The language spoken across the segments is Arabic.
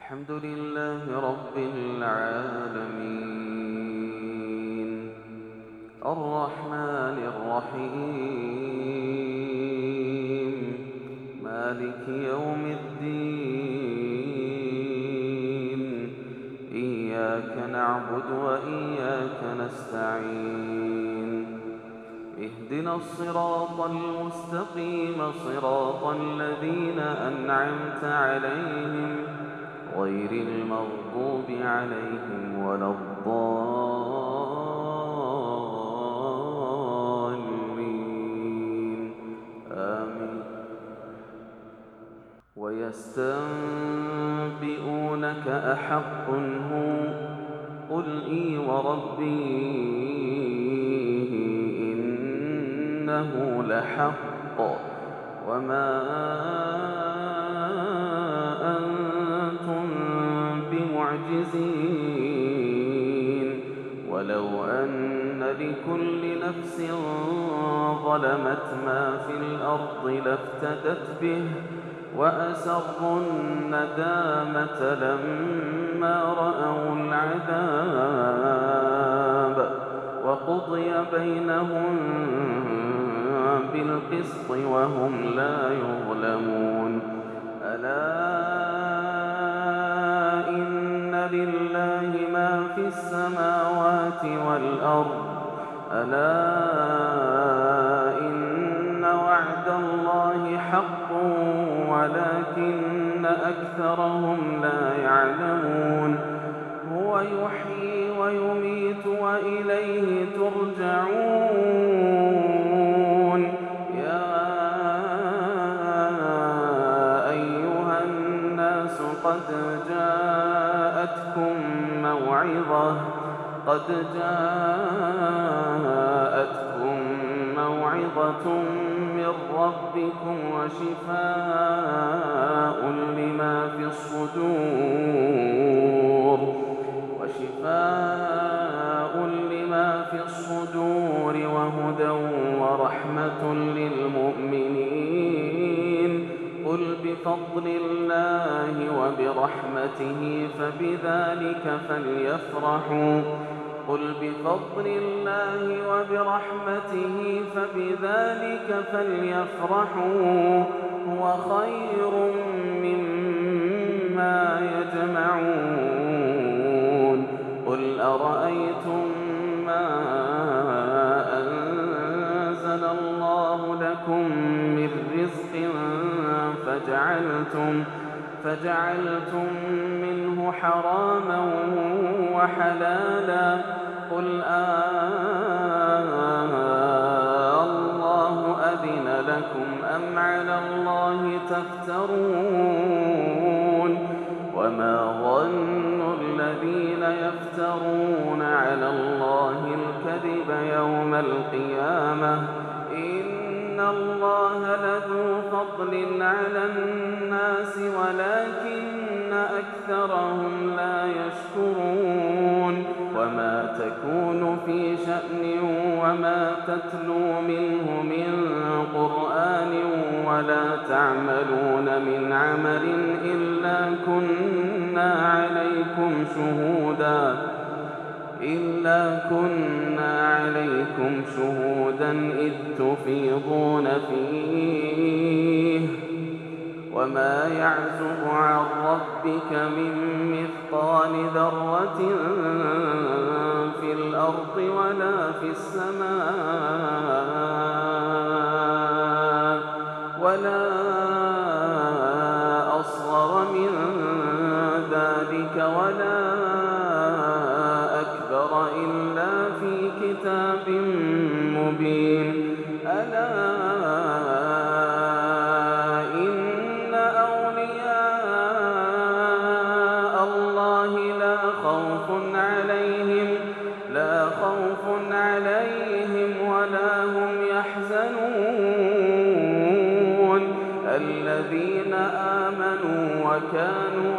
الحمد لله رب العالمين الرحمن الرحيم مالك يوم الدين إياك نعبد وإياك نستعين اهدنا الصراط المستقيم صراط الذين أنعمت عليهم غير المغضوب عليهم ولا الضالين آمين. ويستنبئونك أحق هو قل إي وربي إنه لحق وما أنتم بمعجزين ولو أن لكل نفس ظلمت ما في الأرض لافتدت به وأسروا الندامة لما رأوا العذاب وقضي بينهم بالقسط وهم لا يظلمون ألا إن لله ما في السماوات والأرض ألا إن وعد الله حق ولكن أكثرهم لا يعلمون هو يحيي ويميت وإليه ترجعون يا أيها الناس قد جاءتكم موعظة من ربكم وشفاء لما في الصدور وهدى ورحمة للمؤمنين قل بفضل الله وبرحمته فبذلك فليفرحوا هو خير مما يجمعون قل أرأيتم ما أنزل الله لكم من رزق فجعلتم منه حراما وحلالا قل الله أذن لكم أم على الله تفترون وما ظن الذين يفترون على الله الكذب يوم القيامة إن الله لذو فضل على الناس ولكن أكثرهم لا يشكرون وما تكون في شأن وما تتلو منه من قرآن ولا تعملون من عمل إلا كنا عليكم شهودا إذ تفيضون فيه وما يعزب عن ربك من مثقال ذرة في الأرض ولا في السماء ولا أصغر من ذلك ولا أكبر إلا في كتاب مبين ألا إن أولياء الله لا خوف عليهم ولا هم يحزنون الذين آمنوا وكانوا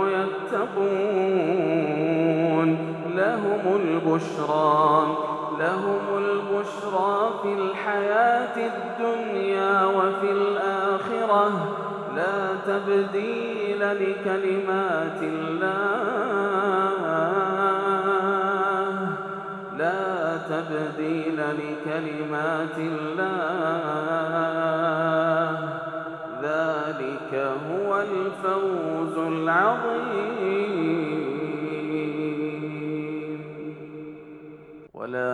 يتقون لهم البشرى في الحياة الدنيا وفي الآخرة لا تبديل لكلمات الله لكلمات الله ذلك هو الفوز العظيم. ولا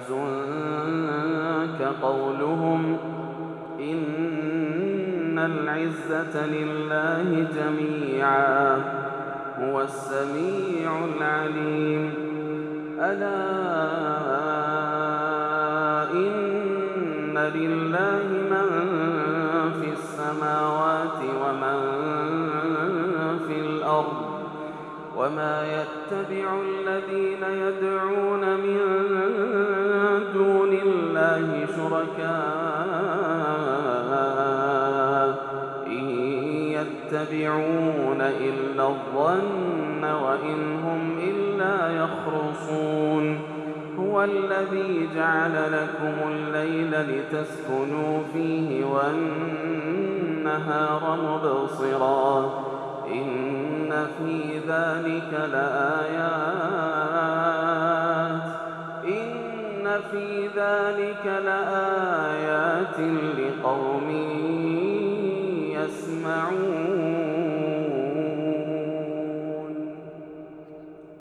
يحزنك قولهم إن العزة لله جميعا هو السميع العليم. ألا إن لله من في السماوات ومن في الأرض وما يتبع الذين يدعون من دون الله شركاء إن يتبعون إلا الظن وإن هم إلا يخرصون. هو الذي جعل لكم الليل لتسكنوا فيه والنهار مبصرا إن في ذلك لآيات لقوم يسمعون.